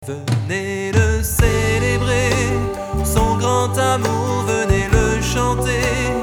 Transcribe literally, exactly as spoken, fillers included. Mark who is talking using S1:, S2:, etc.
S1: Venez le célébrer, son grand amour, venez le chanter.